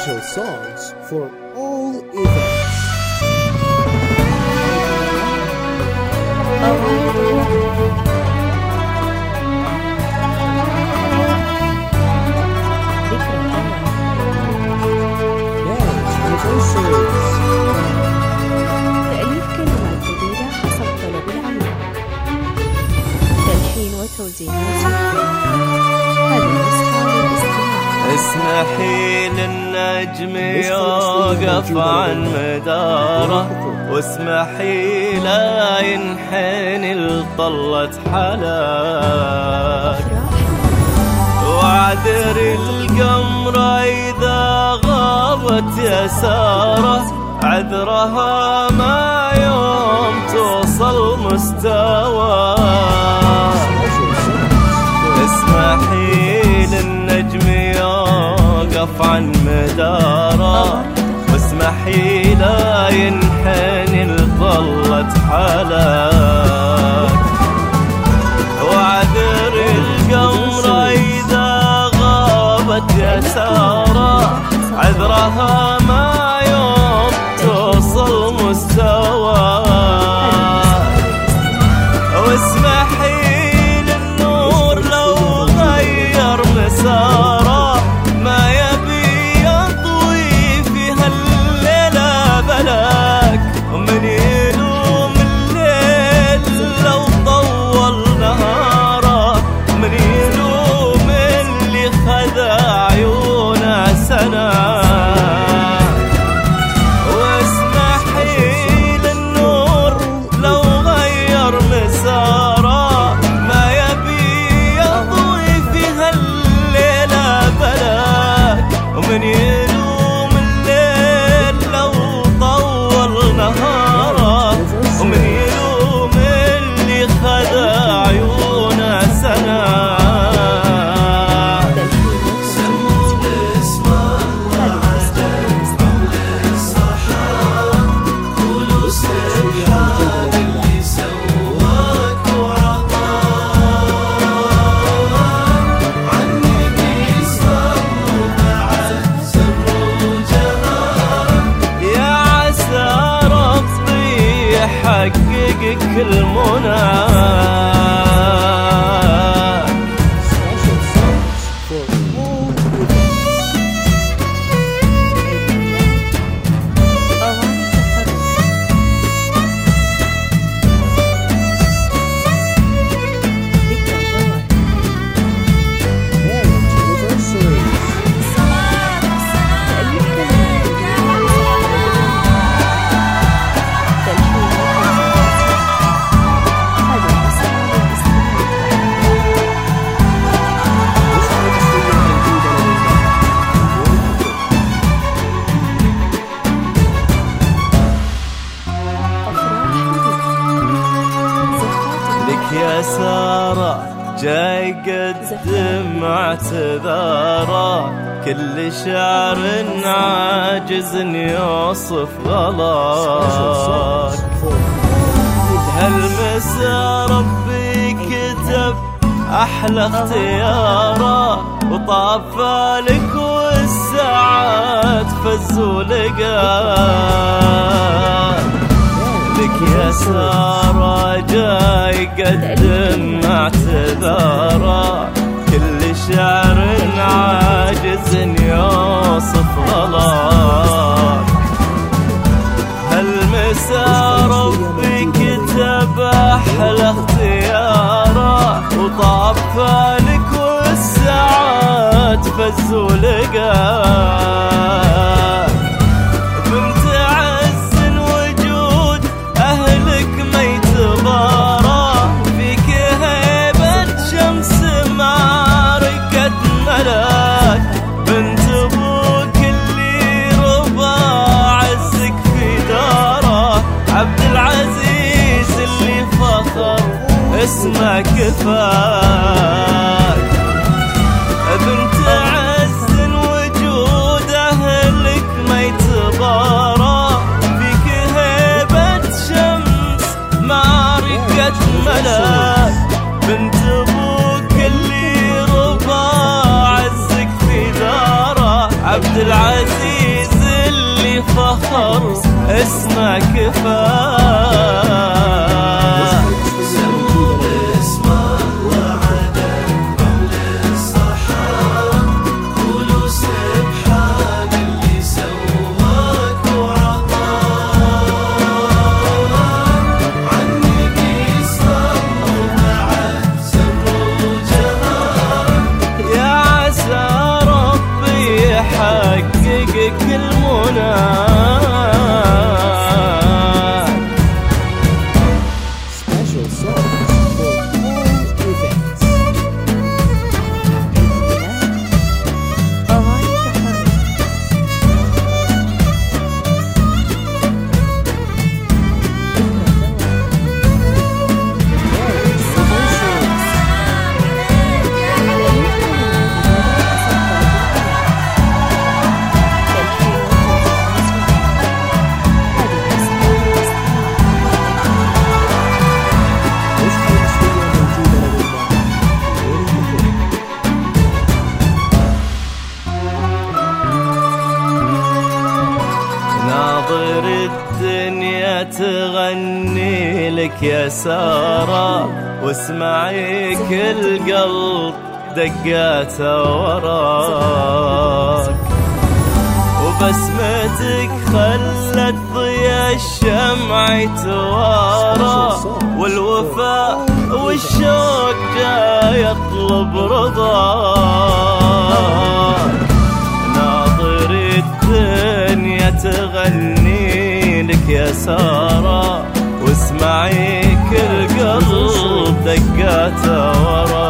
special songs for all events. Marriage anniversaries. تأليف كلمات جديدة حسب طلب العميل. تلحين وتوزيع موسيقي. هذه نسخة للاستماع. اسمحي للنجم يوقف عن مداره، واسمحي لا ينحني لطلة حلاك، وعذر القمر إذا غابت يساره، عذرها ما يوم توصل مستواه. اسمحي للنجم يوقف عن مداره، واسمحي لا ينحني لطلة حلاك، وعذر القمر إذا غابت يساره، عذرها ما يوم توصل مستواه. واسمحي للنور لو غير مساره، ما يبي يطوي في هالليلة بلاك، ومن يلوم الليل لو طول نهاره، من يلوم اللي خذ عيونه سنة. واسمحي للنور لو غير مساره، ما يبي يضوي في هالليلة بلاك، ومن يلوم الليل لو طول نهاره، ومن يلوم اللي خذ عيونه سنة. حقق كل مناك. Special songs for all events. Marriage anniversaries. لك يا سارة جاي قدم اعتذاره، كل شعر عاجز يوصف غلاك. هالمسا ربي كتب أحلى اختياره، وطافالك والساعات فزوا لقاك. لك يا سارة جاي قدم اعتذاره، كل شعر عاجز يوصف غلاك. هالمسا ربي كتب أحلى اختياره، وطافالك والساعات فزوا لقاك. بنت عز وجود أهلك ما يتبارى، فيك هيبة شمس معركة ملاك. بنت أبوك اللي ربى عزك في داره، عبد العزيز اللي فخر اسمه كفاك. بنت عز وجود أهلك ما يتبارى، فيك هيبة شمس معركة ملاك. بنت أبوك اللي ربى عزك في داره، عبد العزيز العزيز اللي فخر اسمه كفايه. سموا باسم الله على رمل الصحراء، قولوا سبحان اللي سواك وعطاك، عنك صبر بعد سر وجهار، يا عسى ربي يحقق كل مناك. special songs for all events. أغاني تخرج. ناظر الدنيا تغني لك يا سارة، واسمعي كل قلب دقاته وراك، وبسمتك خلت ضيا الشمع يتوارى، والوفاء والشوق جاي يطلب رضاك. ناظر الدنيا تغني لك يا سارة، واسمعي كل قلب دقاته وراك.